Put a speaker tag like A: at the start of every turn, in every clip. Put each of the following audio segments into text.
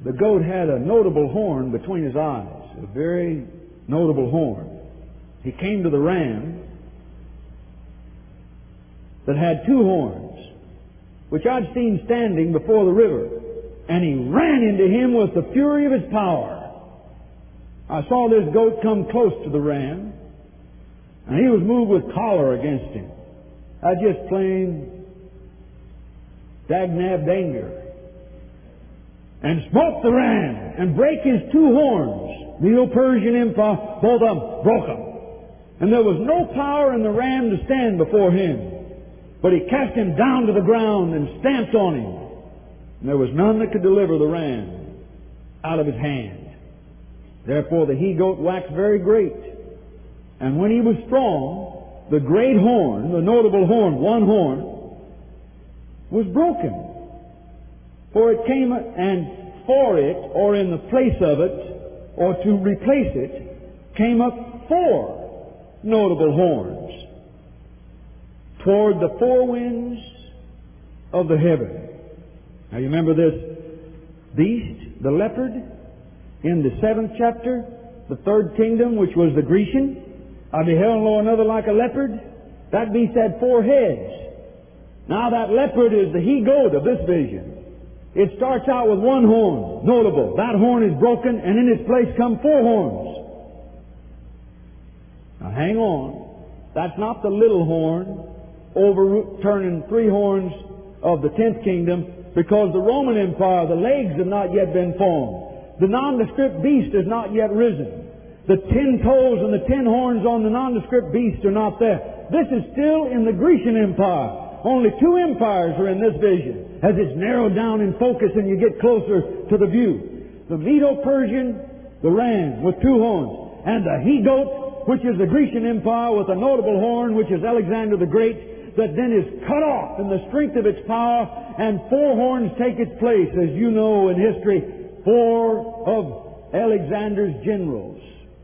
A: the goat had a notable horn between his eyes, a very notable horn. He came to the ram that had two horns, which I'd seen standing before the river, and he ran into him with the fury of his power. I saw this goat come close to the ram, and he was moved with choler against him. That's just plain dag-nabbed anger. And smote the ram, and brake his two horns. Medo-Persian Empire, both of them broke them. And there was no power in the ram to stand before him. But he cast him down to the ground and stamped on him. And there was none that could deliver the ram out of his hand. Therefore the he-goat waxed very great. And when he was strong, the great horn, the notable horn, one horn, was broken. For it came, and for it, or in the place of it, or to replace it, came up four notable horns toward the four winds of the heaven. Now you remember this beast, the leopard, in the 7th chapter, the third kingdom, which was the Grecian. I beheld, lo, another like a leopard. That beast had 4 heads. Now that leopard is the he-goat of this vision. It starts out with one horn, notable. That horn is broken, and in its place come 4 horns. Now hang on. That's not the little horn overturning 3 horns of the 10th kingdom, because the Roman Empire, the legs have not yet been formed. The nondescript beast has not yet risen. The 10 toes and the 10 horns on the nondescript beast are not there. This is still in the Grecian Empire. Only 2 empires are in this vision, as it's narrowed down in focus and you get closer to the view. The Medo-Persian, the ram with 2 horns, and the he-goat, which is the Grecian Empire with a notable horn, which is Alexander the Great, that then is cut off in the strength of its power, and 4 horns take its place. As you know in history, 4 of Alexander's generals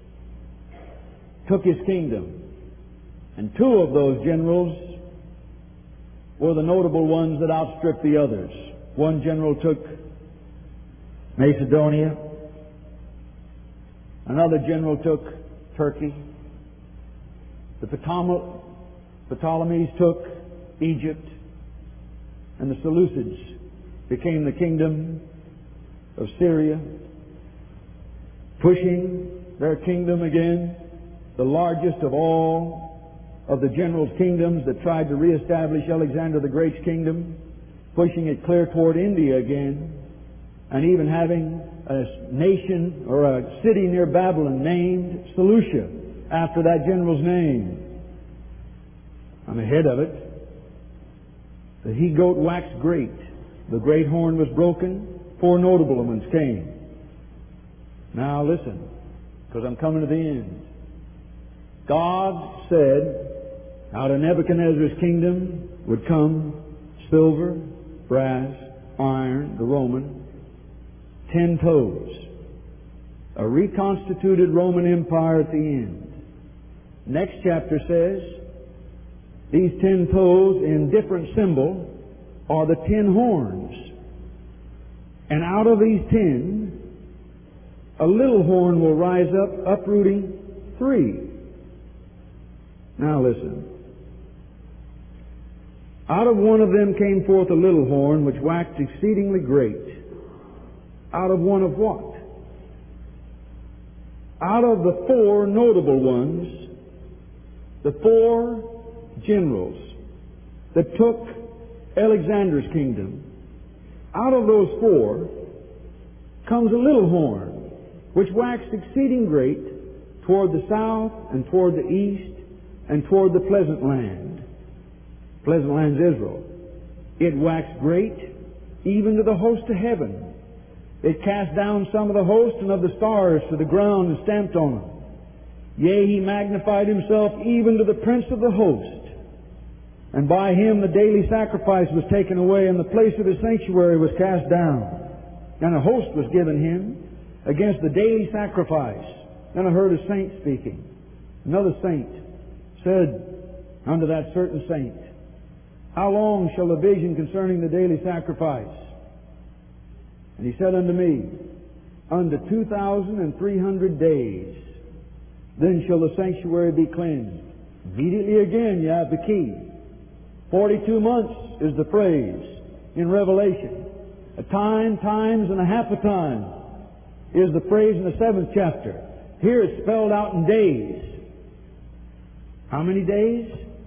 A: took his kingdom. And 2 of those generals were the notable ones that outstripped the others. One general took Macedonia. Another general took Turkey. The Ptolemies took Egypt. And the Seleucids became the kingdom of Syria, pushing their kingdom again, the largest of all of the generals' kingdoms that tried to reestablish Alexander the Great's kingdom, pushing it clear toward India again, and even having a nation or a city near Babylon named Seleucia after that general's name. I'm ahead of it. The he-goat waxed great. The great horn was broken. 4 notable ones came. Now listen, because I'm coming to the end. God said, out of Nebuchadnezzar's kingdom would come silver, brass, iron, the Roman, 10 toes. A reconstituted Roman Empire at the end. Next chapter says, these 10 toes in different symbol are the 10 horns. And out of these 10, a little horn will rise up, uprooting 3. Now listen. Out of one of them came forth a little horn, which waxed exceedingly great. Out of one of what? Out of the 4 notable ones, the 4 generals that took Alexander's kingdom, out of those 4 comes a little horn, which waxed exceeding great toward the south and toward the east and toward the pleasant land. Pleasant land's Israel. It waxed great even to the host of heaven. It cast down some of the host and of the stars to the ground and stamped on them. Yea, he magnified himself even to the prince of the host. And by him the daily sacrifice was taken away, and the place of his sanctuary was cast down. And a host was given him against the daily sacrifice. Then I heard a saint speaking. Another saint said unto that certain saint, how long shall the vision concerning the daily sacrifice? And he said unto me, unto 2,300 days. Then shall the sanctuary be cleansed. Immediately again you have the key. 42 months is the phrase in Revelation. A time, times, and a half a time is the phrase in the 7th chapter. Here it's spelled out in days. How many days?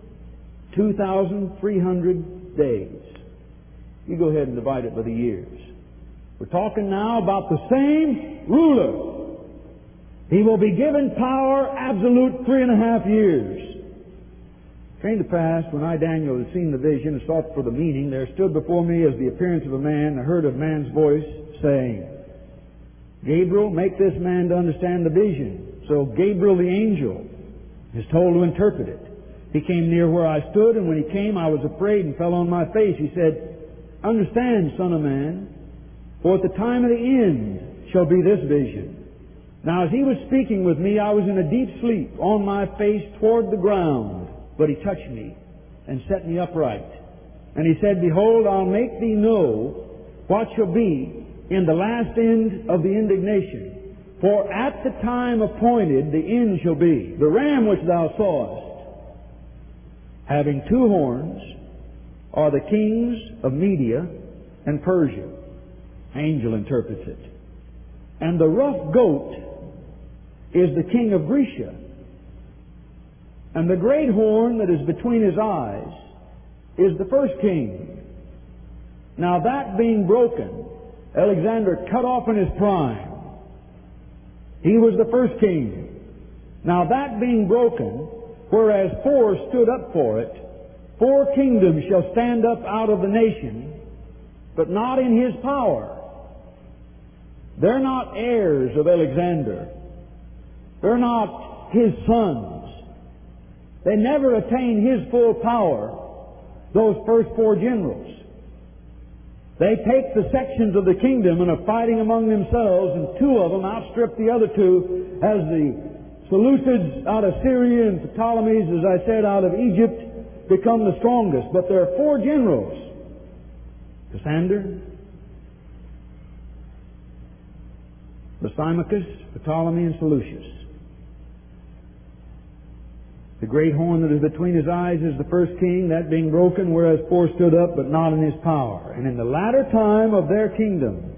A: 2,300 days. You go ahead and divide it by the years. We're talking now about the same ruler. He will be given power absolute 3.5 years. It came to pass, when I, Daniel, had seen the vision and sought for the meaning, there stood before me as the appearance of a man, and I heard a man's voice saying, Gabriel, make this man to understand the vision. So Gabriel the angel is told to interpret it. He came near where I stood, and when he came, I was afraid and fell on my face. He said, Understand, son of man, for at the time of the end shall be this vision. Now as he was speaking with me, I was in a deep sleep, on my face toward the ground. But he touched me and set me upright. And he said, Behold, I'll make thee know what shall be in the last end of the indignation. For at the time appointed the end shall be. The ram which thou sawest, having 2 horns, are the kings of Media and Persia. Angel interprets it. And the rough goat is the king of Grecia. And the great horn that is between his eyes is the first king. Now that being broken, Alexander cut off in his prime. He was the first king. Now that being broken, whereas 4 stood up for it, 4 kingdoms shall stand up out of the nation, but not in his power. They're not heirs of Alexander. They're not his sons. They never attain his full power, those first 4 generals. They take the sections of the kingdom and are fighting among themselves, and 2 of them outstrip the other 2 as the Seleucids out of Syria and Ptolemies, as I said, out of Egypt, become the strongest. But there are 4 generals. Cassander, Lysimachus, Ptolemy, and Seleucus. The great horn that is between his eyes is the first king, that being broken, whereas 4 stood up, but not in his power. And in the latter time of their kingdom,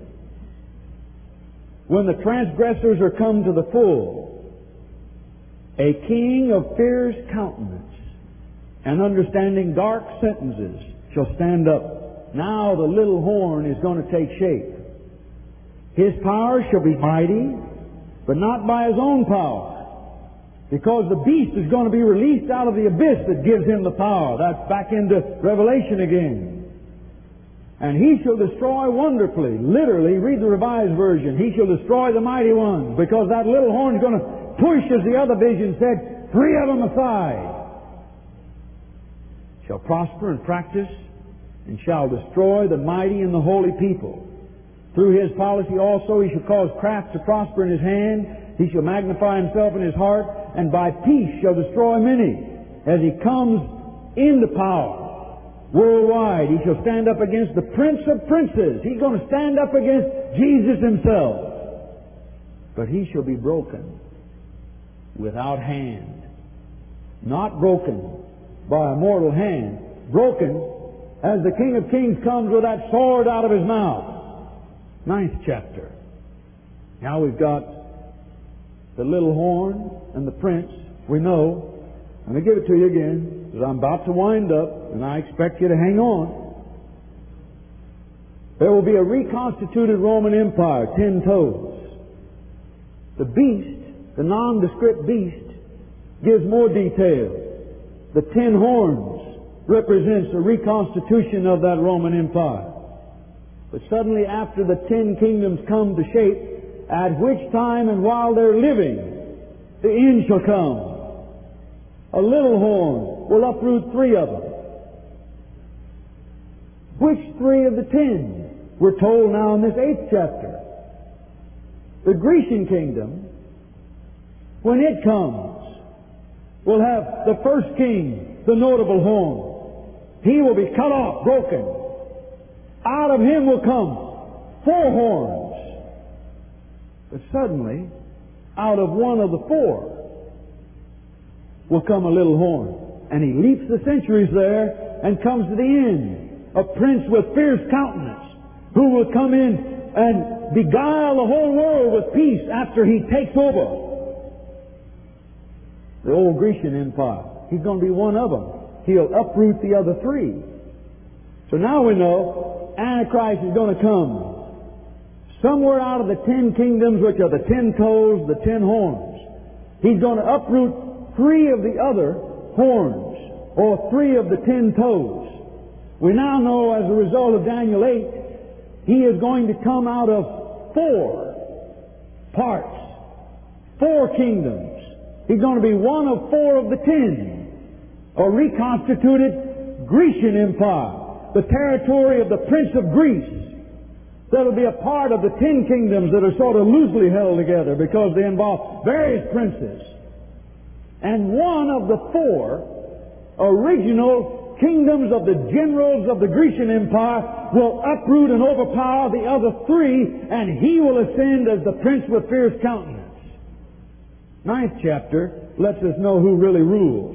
A: when the transgressors are come to the full, a king of fierce countenance and understanding dark sentences shall stand up. Now the little horn is going to take shape. His power shall be mighty, but not by his own power. Because the beast is going to be released out of the abyss that gives him the power. That's back into Revelation again. And he shall destroy wonderfully. Literally, read the Revised Version. He shall destroy the mighty ones. Because that little horn is going to push, as the other vision said, 3 of them aside. Shall prosper and practice, and shall destroy the mighty and the holy people. Through his policy also he shall cause craft to prosper in his hand. He shall magnify himself in his heart, and by peace shall destroy many. As he comes into power worldwide, he shall stand up against the Prince of Princes. He's going to stand up against Jesus himself. But he shall be broken without hand. Not broken by a mortal hand. Broken as the King of Kings comes with that sword out of his mouth. 9th chapter. Now we've got the little horn and the prince. We know. Let me give it to you again, because I'm about to wind up, and I expect you to hang on. There will be a reconstituted Roman Empire, 10 toes. The beast, the nondescript beast, gives more detail. The 10 horns represents a reconstitution of that Roman Empire. But suddenly after the 10 kingdoms come to shape, at which time and while they're living, the end shall come. A little horn will uproot 3 of them. Which 3 of the 10? We're told now in this 8th chapter. The Grecian kingdom, when it comes, will have the first king, the notable horn. He will be cut off, broken. Out of him will come 4 horns. But suddenly, out of one of the four will come a little horn. And he leaps the centuries there and comes to the end. A prince with fierce countenance who will come in and beguile the whole world with peace after he takes over the old Grecian Empire. He's going to be one of them. He'll uproot the other three. So now we know Antichrist is going to come somewhere out of the 10 kingdoms, which are the 10 toes, the 10 horns. He's going to uproot 3 of the other horns, or 3 of the 10 toes. We now know, as a result of Daniel 8, he is going to come out of 4 parts, 4 kingdoms. He's going to be one of 4 of the 10, a reconstituted Grecian Empire, the territory of the Prince of Greece. That'll be a part of the 10 kingdoms that are sort of loosely held together because they involve various princes. And one of the 4 original kingdoms of the generals of the Grecian Empire will uproot and overpower the other 3, and he will ascend as the prince with fierce countenance. 9th chapter lets us know who really rules.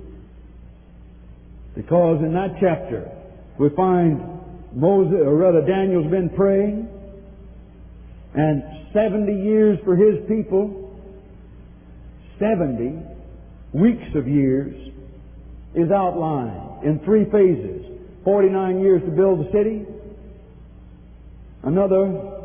A: Because in that chapter we find Daniel's been praying, and 70 years for his people, 70 weeks of years, is outlined in 3 phases. 49 years to build the city, another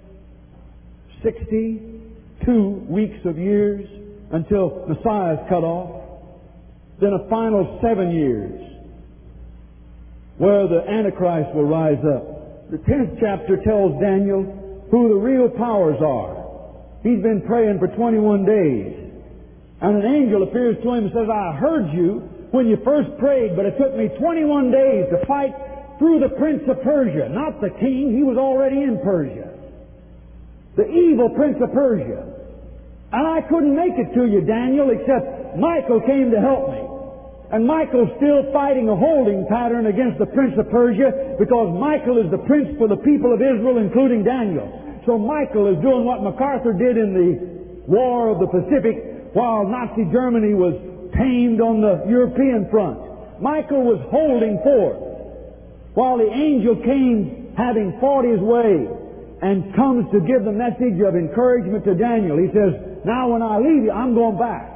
A: 62 weeks of years until Messiah is cut off, then a final 7 years where the Antichrist will rise up. The 10th chapter tells Daniel who the real powers are. He's been praying for 21 days. And an angel appears to him and says, I heard you when you first prayed, but it took me 21 days to fight through the prince of Persia. Not the king, he was already in Persia. The evil prince of Persia. And I couldn't make it to you, Daniel, except Michael came to help me. And Michael's still fighting a holding pattern against the prince of Persia because Michael is the prince for the people of Israel, including Daniel. So Michael is doing what MacArthur did in the War of the Pacific while Nazi Germany was tamed on the European front. Michael was holding forth while the angel came having fought his way and comes to give the message of encouragement to Daniel. He says, now when I leave you, I'm going back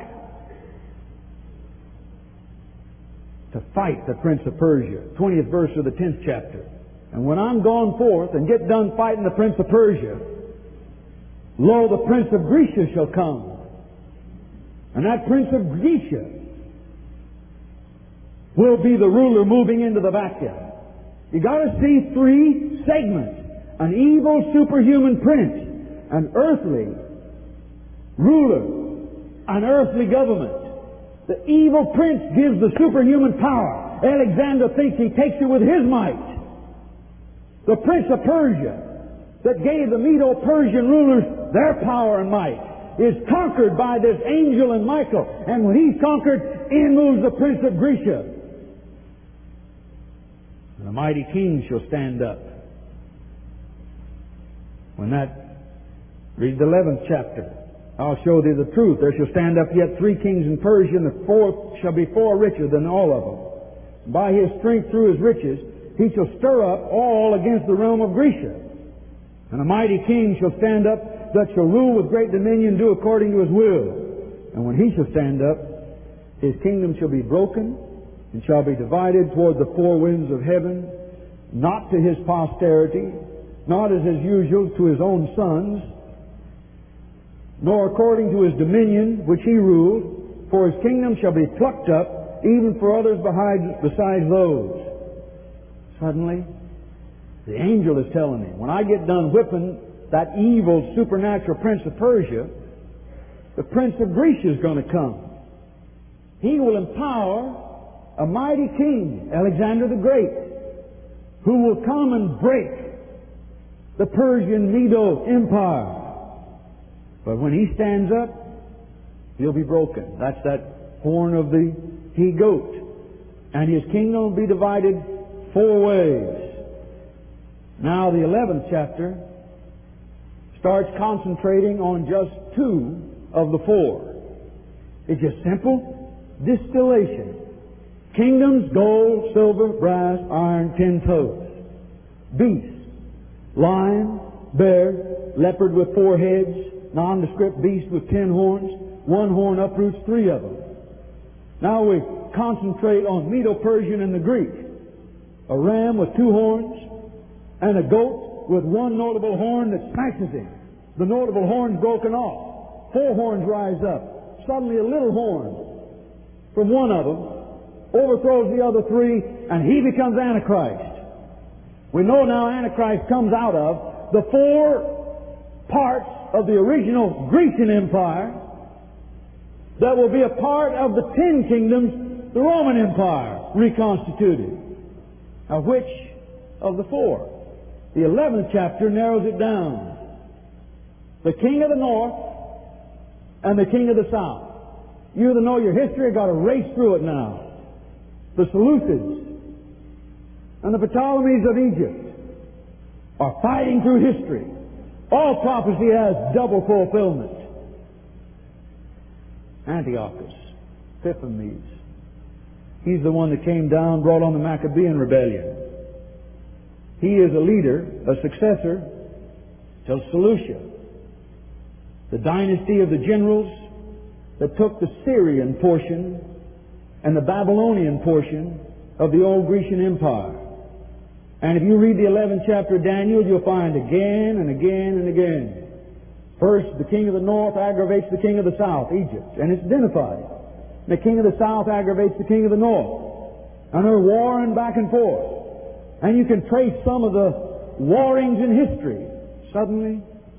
A: to fight the prince of Persia. 20th verse of the 10th chapter. And when I'm gone forth and get done fighting the prince of Persia, lo, the prince of Grecia shall come. And that prince of Grecia will be the ruler moving into the vacuum. You got to see 3 segments. An evil superhuman prince, an earthly ruler, an earthly government. The evil prince gives the superhuman power. Alexander thinks he takes it with his might. The prince of Persia, that gave the Medo-Persian rulers their power and might, is conquered by this angel and Michael. And when he's conquered, in moves the prince of Grecia. And the mighty king shall stand up. Read the 11th chapter. I'll show thee the truth. There shall stand up yet 3 kings in Persia, and the 4th shall be far richer than all of them. By his strength through his riches, he shall stir up all against the realm of Grecia. And a mighty king shall stand up that shall rule with great dominion, do according to his will. And when he shall stand up, his kingdom shall be broken, and shall be divided toward the 4 winds of heaven, not to his posterity, not as is usual to his own sons, nor according to his dominion which he ruled, for his kingdom shall be plucked up, even for others besides those. Suddenly, the angel is telling me, when I get done whipping that evil supernatural prince of Persia, the prince of Grecia is going to come. He will empower a mighty king, Alexander the Great, who will come and break the Persian Medo Empire. But when he stands up, he'll be broken. That's that horn of the he-goat. And his kingdom will be divided 4 ways. Now the 11th chapter starts concentrating on just two of the four. It's just simple distillation. Kingdoms, gold, silver, brass, iron, 10 toes. Beasts, lion, bear, leopard with 4 heads, nondescript beast with 10 horns. 1 horn uproots 3 of them. Now we concentrate on Medo-Persian and the Greek. A ram with 2 horns and a goat with 1 notable horn that smashes him. The notable horn's broken off. 4 horns rise up. Suddenly a little horn from one of them overthrows the other 3, and he becomes Antichrist. We know now Antichrist comes out of the 4 parts of the original Grecian Empire that will be a part of the 10 kingdoms, the Roman Empire, reconstituted. Now, which of the 4? The 11th chapter narrows it down. The king of the north and the king of the south. You that know your history have got to race through it now. The Seleucids and the Ptolemies of Egypt are fighting through history. All prophecy has double fulfillment. Antiochus Epiphanes. He's the one that came down, brought on the Maccabean rebellion. He is a leader, a successor to Seleucia, the dynasty of the generals that took the Syrian portion and the Babylonian portion of the old Grecian Empire. And if you read the 11th chapter of Daniel, you'll find again and again and again. First, the king of the north aggravates the king of the south, Egypt, and it's identified. The king of the south aggravates the king of the north. And they're warring back and forth. And you can trace some of the warrings in history. Suddenly,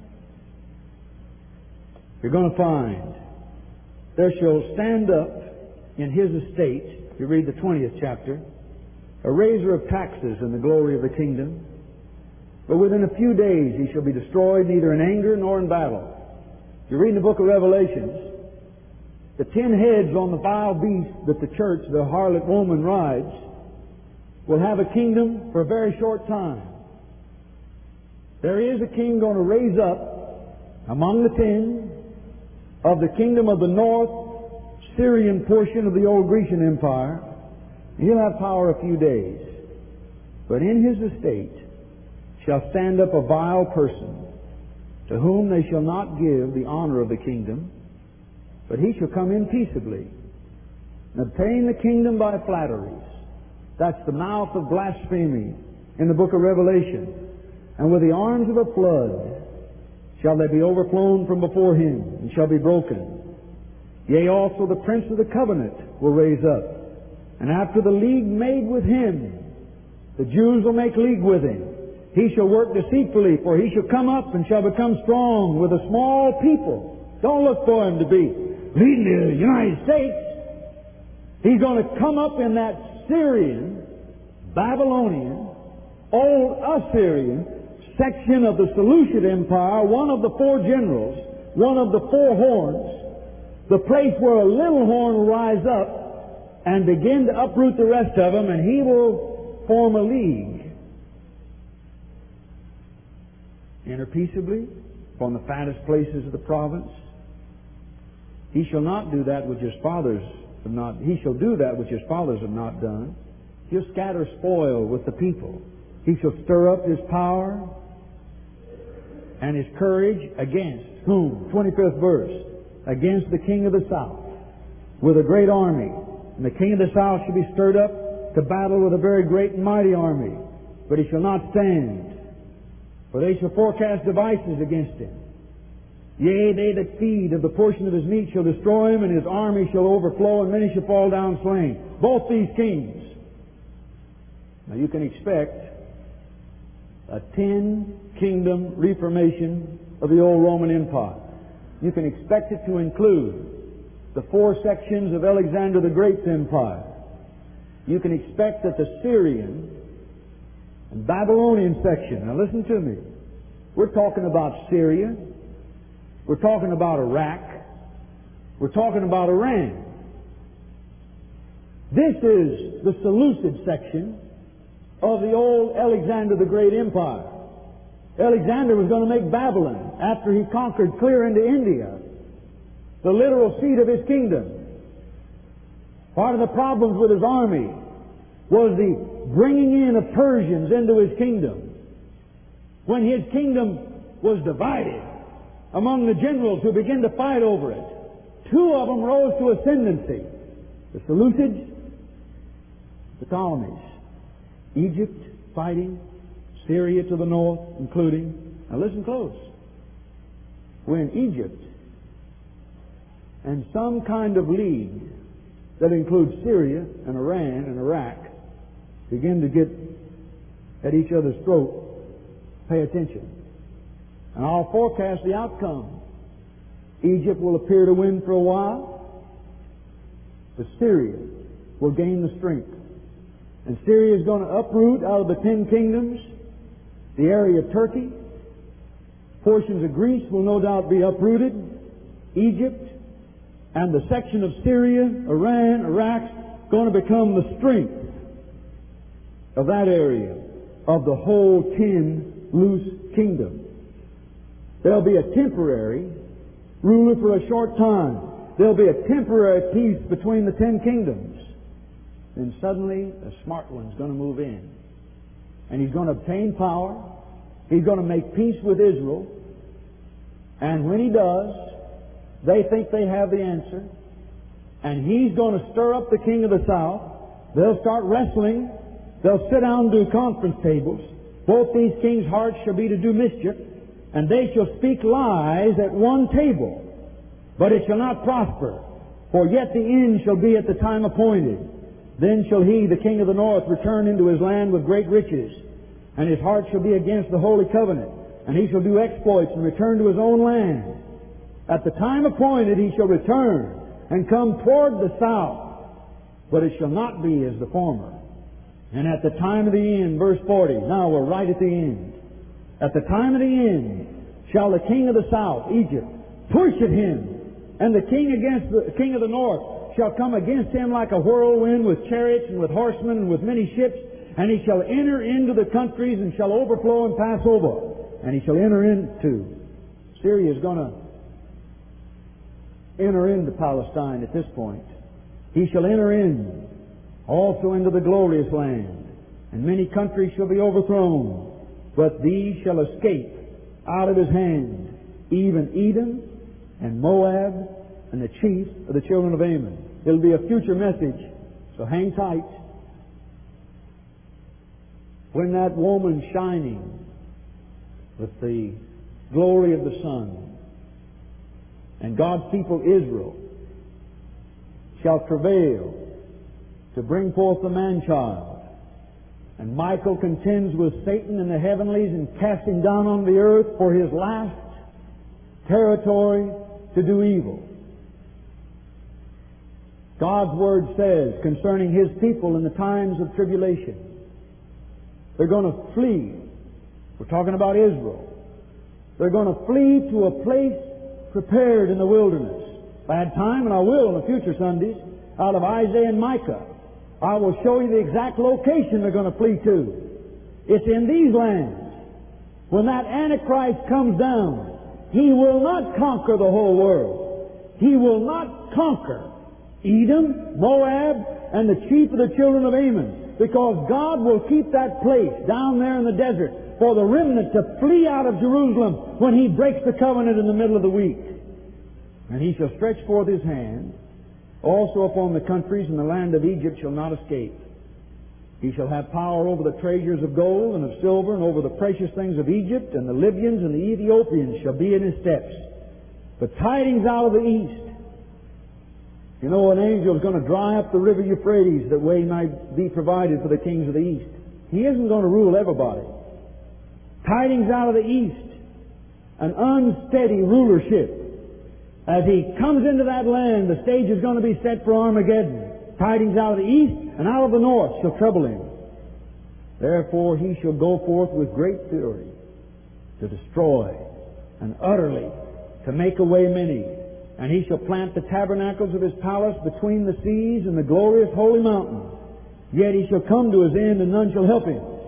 A: you're going to find there shall stand up in his estate, you read the 20th chapter, a raiser of taxes in the glory of the kingdom. But within a few days he shall be destroyed, neither in anger nor in battle. If you read in the book of Revelations, the 10 heads on the vile beast that the church, the harlot woman, rides, will have a kingdom for a very short time. There is a king going to raise up among the 10 of the kingdom of the north Syrian portion of the old Grecian Empire. He'll have power a few days. But in his estate shall stand up a vile person, to whom they shall not give the honor of the kingdom, but he shall come in peaceably, and obtain the kingdom by flatteries. That's the mouth of blasphemy in the book of Revelation. And with the arms of a flood shall they be overflown from before him, and shall be broken. Yea, also the prince of the covenant will raise up. And after the league made with him, the Jews will make league with him. He shall work deceitfully, for he shall come up and shall become strong with a small people. Don't look for him to be leading the United States. He's going to come up in that Syrian, Babylonian, old Assyrian section of the Seleucid Empire, one of the 4 generals, one of the 4 horns, the place where a little horn will rise up and begin to uproot the rest of them, and he will form a league. Enter peaceably upon the fattest places of the province. He shall not do that which his fathers have not. He shall do that which his fathers have not done. He'll scatter spoil with the people. He shall stir up his power and his courage against whom? 25th verse. Against the king of the south with a great army. And the king of the south shall be stirred up to battle with a very great and mighty army. But he shall not stand. For they shall forecast devices against him. Yea, they that feed of the portion of his meat shall destroy him, and his army shall overflow, and many shall fall down slain. Both these kings. Now you can expect a 10-kingdom reformation of the old Roman Empire. You can expect it to include the 4 sections of Alexander the Great's empire. You can expect that the Syrian and Babylonian section. Now listen to me. We're talking about Syria. We're talking about Iraq. We're talking about Iran. This is the Seleucid section of the old Alexander the Great Empire. Alexander was going to make Babylon, after he conquered clear into India, the literal seat of his kingdom. Part of the problems with his army was the bringing in of Persians into his kingdom. When his kingdom was divided among the generals who began to fight over it, two of them rose to ascendancy: the Seleucids, the Ptolemies. Egypt fighting, Syria to the north, including. Now listen close. When Egypt and some kind of league that includes Syria and Iran and Iraq begin to get at each other's throat, pay attention. And I'll forecast the outcome. Egypt will appear to win for a while, but Syria will gain the strength. And Syria is going to uproot out of the 10 kingdoms the area of Turkey. Portions of Greece will no doubt be uprooted. Egypt and the section of Syria, Iran, Iraq, going to become the strength of that area, of the whole 10 loose kingdoms. There'll be a temporary ruler for a short time. There'll be a temporary peace between the 10 kingdoms. Then suddenly a smart one's going to move in. And he's going to obtain power. He's going to make peace with Israel. And when he does, they think they have the answer. And he's going to stir up the king of the south. They'll start wrestling. They'll sit down and do conference tables. Both these kings' hearts shall be to do mischief, and they shall speak lies at one table. But it shall not prosper, for yet the end shall be at the time appointed. Then shall he, the king of the north, return into his land with great riches, and his heart shall be against the holy covenant, and he shall do exploits and return to his own land. At the time appointed he shall return and come toward the south, but it shall not be as the former. And at the time of the end, verse 40, now we're right at the end. At the time of the end shall the king of the south, Egypt, push at him, and the king against the king of the north shall come against him like a whirlwind, with chariots and with horsemen and with many ships, and he shall enter into the countries and shall overflow and pass over. And he shall enter into, Syria is going to enter into Palestine at this point. He shall enter in also into the glorious land, and many countries shall be overthrown, but these shall escape out of his hand, even Edom and Moab and the chief of the children of Ammon. It'll be a future message, so hang tight. When that woman shining with the glory of the sun, and God's people Israel shall travail to bring forth the man-child, and Michael contends with Satan in the heavenlies and casts him down on the earth for his last territory to do evil. God's Word says concerning His people in the times of tribulation, they're going to flee. We're talking about Israel. They're going to flee to a place prepared in the wilderness. If I had time, and I will on the future Sundays, out of Isaiah and Micah, I will show you the exact location they're going to flee to. It's in these lands. When that Antichrist comes down, he will not conquer the whole world. He will not conquer Edom, Moab, and the chief of the children of Ammon, because God will keep that place down there in the desert for the remnant to flee out of Jerusalem when He breaks the covenant in the middle of the week. And He shall stretch forth His hand also upon the countries, and the land of Egypt shall not escape. He shall have power over the treasures of gold and of silver, and over the precious things of Egypt, and the Libyans and the Ethiopians shall be in his steps. But tidings out of the east. You know, an angel is going to dry up the river Euphrates that way might be provided for the kings of the east. He isn't going to rule everybody. Tidings out of the east. An unsteady rulership. As he comes into that land, the stage is going to be set for Armageddon. Tidings out of the east and out of the north shall trouble him. Therefore he shall go forth with great fury to destroy and utterly to make away many. And he shall plant the tabernacles of his palace between the seas and the glorious holy mountain. Yet he shall come to his end, and none shall help him.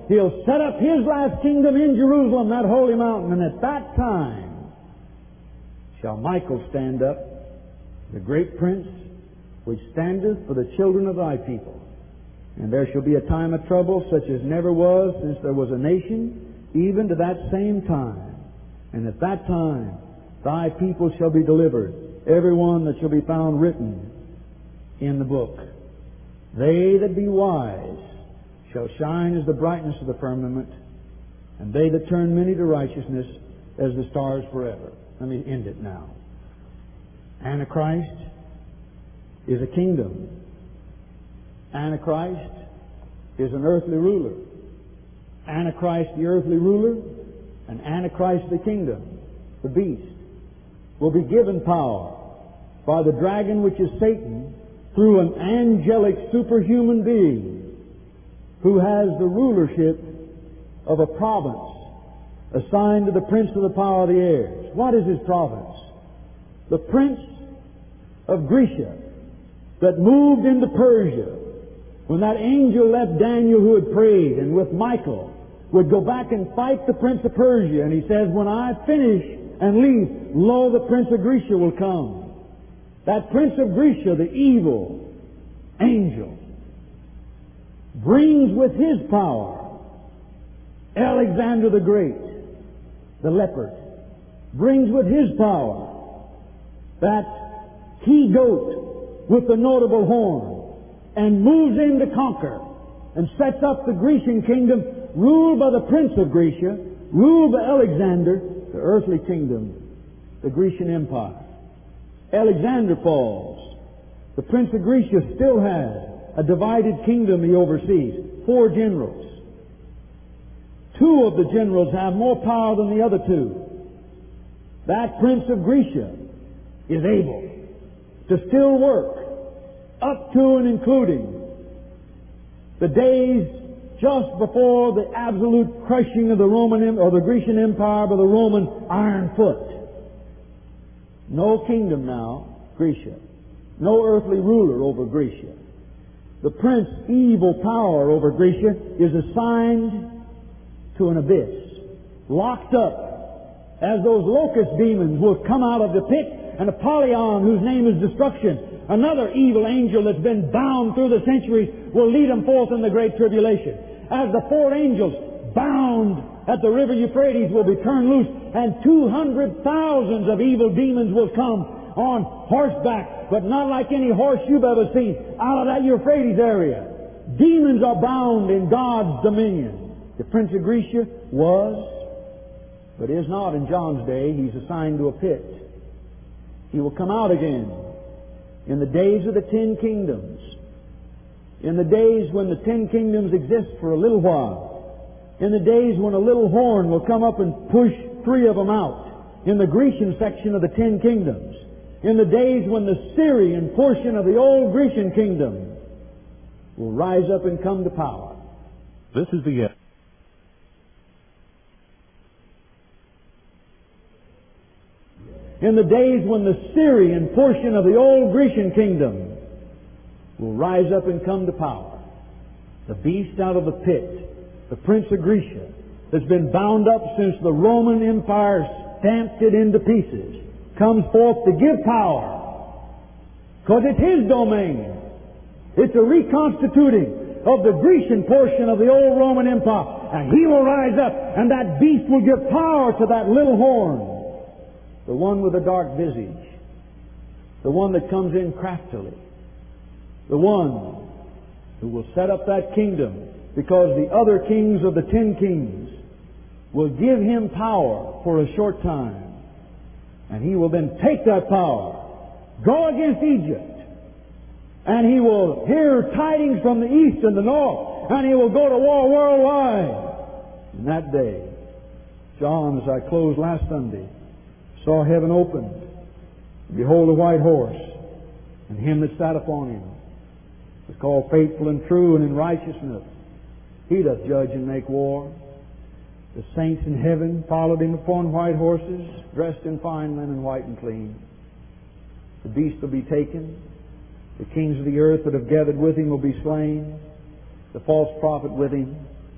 A: He'll set up His last kingdom in Jerusalem, that holy mountain, and at that time shall Michael stand up, the great prince, which standeth for the children of thy people. And there shall be a time of trouble such as never was since there was a nation, even to that same time. And at that time thy people shall be delivered, every one that shall be found written in the book. They that be wise shall shine as the brightness of the firmament, and they that turn many to righteousness as the stars forever. Let me end it now. Antichrist is a kingdom. Antichrist is an earthly ruler. Antichrist, the earthly ruler, and Antichrist, the kingdom, the beast, will be given power by the dragon, which is Satan, through an angelic superhuman being who has the rulership of a province assigned to the prince of the power of the air. What is his province? The prince of Grecia that moved into Persia when that angel left Daniel who had prayed, and with Michael would go back and fight the prince of Persia. And he says, when I finish and leave, lo, the prince of Grecia will come. That prince of Grecia, the evil angel, brings with his power Alexander the Great, the leopard, brings with his power that he-goat with the notable horn, and moves in to conquer and sets up the Grecian kingdom, ruled by the prince of Grecia, ruled by Alexander, the earthly kingdom, the Grecian empire. Alexander falls. The prince of Grecia still has a divided kingdom he oversees. 4 generals. 2 of the generals have more power than the other 2. That prince of Grecia is able to still work up to and including the days just before the absolute crushing of the Roman or the Grecian Empire by the Roman iron foot. No kingdom now, Grecia. No earthly ruler over Grecia. The prince, evil power over Grecia, is assigned to an abyss, locked up, as those locust demons will come out of the pit, and Apollyon, whose name is Destruction, another evil angel that's been bound through the centuries, will lead them forth in the Great Tribulation. As the 4 angels bound at the river Euphrates will be turned loose, and 200,000 of evil demons will come on horseback, but not like any horse you've ever seen, out of that Euphrates area. Demons are bound in God's dominion. The prince of Grecia was, but is not in John's day. He's assigned to a pit. He will come out again in the days of the 10 kingdoms, in the days when the 10 kingdoms exist for a little while, in the days when a little horn will come up and push 3 of them out, in the Grecian section of the 10 kingdoms, in the days when the Syrian portion of the old Grecian kingdom will rise up and come to power.
B: This is the end.
A: In the days when the Syrian portion of the old Grecian kingdom will rise up and come to power. The beast out of the pit, the prince of Grecia, that's been bound up since the Roman Empire stamped it into pieces, comes forth to give power. Because it's his domain. It's a reconstituting of the Grecian portion of the old Roman Empire. And he will rise up, and that beast will give power to that little horn. The one with the dark visage. The one that comes in craftily. The one who will set up that kingdom, because the other kings of the 10 kings will give him power for a short time. And he will then take that power, go against Egypt, and he will hear tidings from the east and the north, and he will go to war worldwide. In that day, John, as I closed last Sunday, saw heaven opened, and behold a white horse, and him that sat upon him was called Faithful and True, and in righteousness he doth judge and make war. The saints in heaven followed him upon white horses, dressed in fine linen, white and clean. The beast will be taken. The kings of the earth that have gathered with him will be slain. The false prophet with him.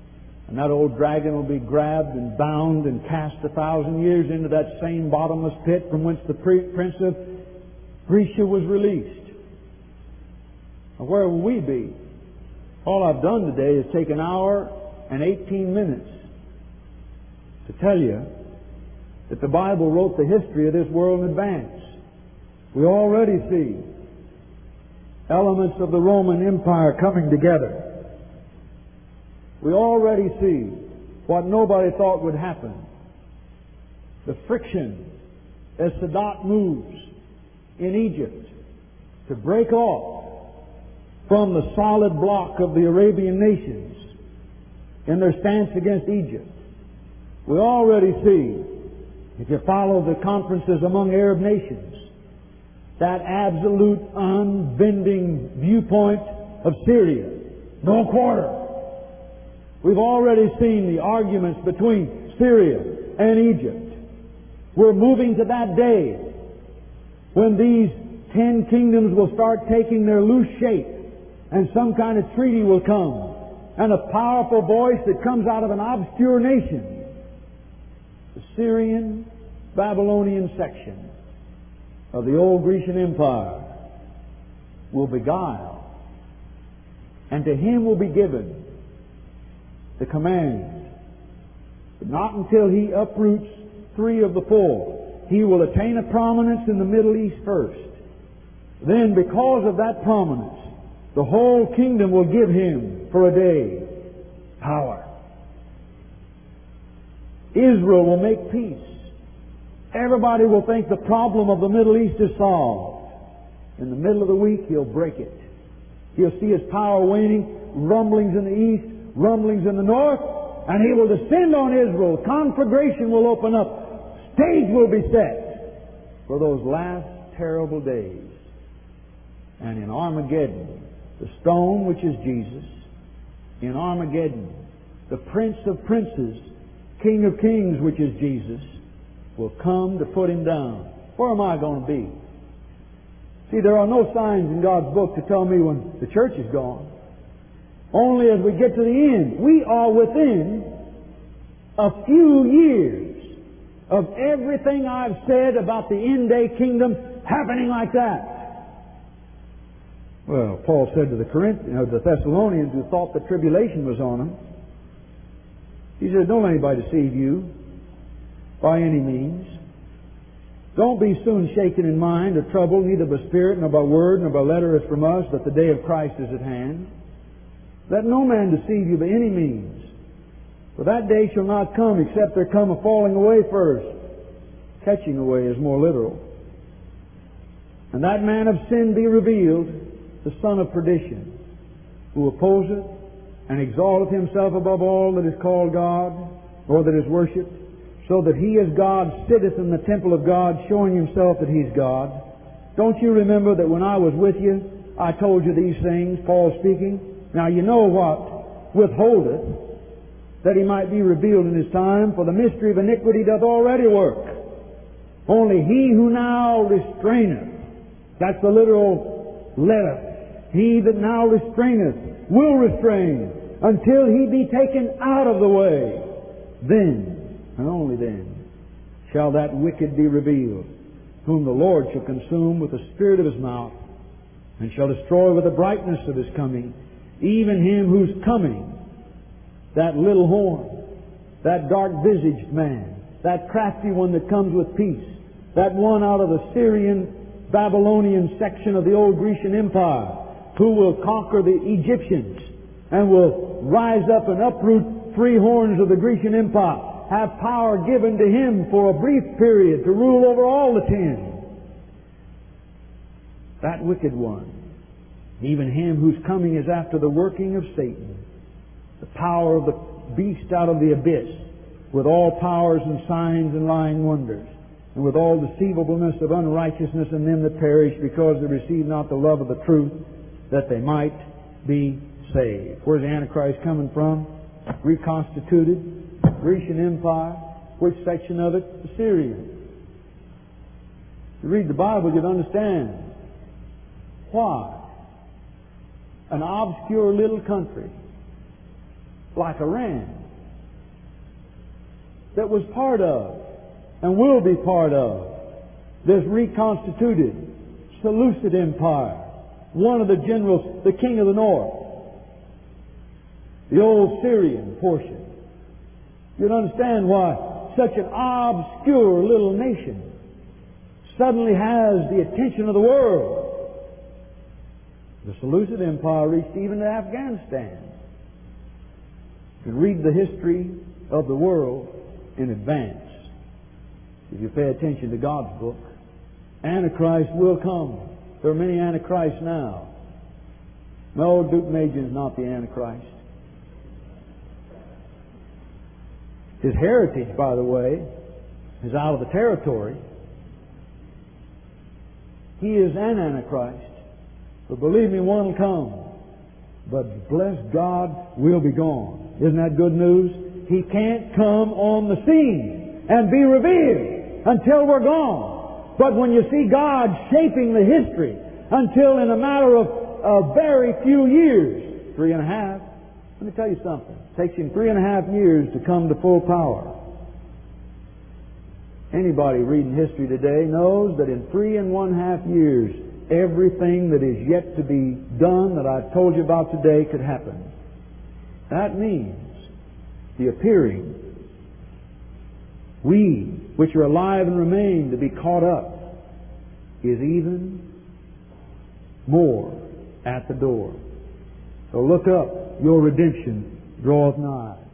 A: And that old dragon will be grabbed and bound and cast 1,000 years into that same bottomless pit from whence the prince of Grecia was released. Now, where will we be? All I've done today is take an hour and 18 minutes to tell you that the Bible wrote the history of this world in advance. We already see elements of the Roman Empire coming together. We already see what nobody thought would happen. The friction as Sadat moves in Egypt to break off from the solid block of the Arabian nations in their stance against Egypt. We already see, if you follow the conferences among Arab nations, that absolute unbending viewpoint of Syria. No quarter. We've already seen the arguments between Syria and Egypt. We're moving to that day when these 10 kingdoms will start taking their loose shape and some kind of treaty will come and a powerful voice that comes out of an obscure nation, the Syrian Babylonian section of the old Grecian Empire, will beguile, and to him will be given the command, but not until he uproots 3 of the 4. He will attain a prominence in the Middle East first. Then, because of that prominence, the whole kingdom will give him, for a day, power. Israel will make peace. Everybody will think the problem of the Middle East is solved. In the middle of the week, he'll break it. He'll see his power waning, rumblings in the east, rumblings in the north, and he will descend on Israel. Conflagration will open up. Stage will be set for those last terrible days. And in Armageddon, the stone, which is Jesus, in Armageddon, the Prince of Princes, King of Kings, which is Jesus, will come to put him down. Where am I going to be? See, there are no signs in God's book to tell me when the church is gone. Only as we get to the end. We are within a few years of everything I've said about the end-day kingdom happening like that. Well, Paul said to the Thessalonians who thought the tribulation was on them, he said, don't let anybody deceive you by any means. Don't be soon shaken in mind or troubled, neither by spirit, nor by word, nor by letter as from us, that the day of Christ is at hand. Let no man deceive you by any means. For that day shall not come except there come a falling away first. Catching away is more literal. And that man of sin be revealed, the son of perdition, who opposeth and exalteth himself above all that is called God, or that is worshipped, so that he as God sitteth in the temple of God, showing himself that he's God. Don't you remember that when I was with you, I told you these things, Paul speaking? Now you know what withholdeth, that he might be revealed in his time, for the mystery of iniquity doth already work. Only he who now restraineth, that's the literal letteth, he that now restraineth will restrain until he be taken out of the way. Then, and only then, shall that wicked be revealed, whom the Lord shall consume with the spirit of his mouth, and shall destroy with the brightness of his coming, even him whose coming, that little horn, that dark-visaged man, that crafty one that comes with peace, that one out of the Syrian, Babylonian section of the old Grecian Empire, who will conquer the Egyptians and will rise up and uproot 3 horns of the Grecian Empire, have power given to him for a brief period to rule over all the 10. That wicked one, even him whose coming is after the working of Satan, the power of the beast out of the abyss, with all powers and signs and lying wonders, and with all deceivableness of unrighteousness in them that perish, because they receive not the love of the truth, that they might be saved. Where's the Antichrist coming from? Reconstituted Grecian Empire. Which section of it? The Syrian. You read the Bible, you'd understand why an obscure little country like Iran that was part of and will be part of this reconstituted Seleucid Empire. One of the generals, the king of the north, the old Syrian portion. You'd understand why such an obscure little nation suddenly has the attention of the world. The Seleucid Empire reached even to Afghanistan. You can read the history of the world in advance if you pay attention to God's book. Antichrist will come. There are many Antichrists now. No, Duke Major is not the Antichrist. His heritage, by the way, is out of the territory. He is an Antichrist. But believe me, one will come. But bless God, we'll be gone. Isn't that good news? He can't come on the scene and be revealed until we're gone. But when you see God shaping the history until in a matter of a very few years, 3.5, let me tell you something. It takes Him 3.5 years to come to full power. Anybody reading history today knows that in 3.5 years, everything that is yet to be done that I've told you about today could happen. That means the appearing, we which are alive and remain to be caught up, is even more at the door. So look up, your redemption draweth nigh.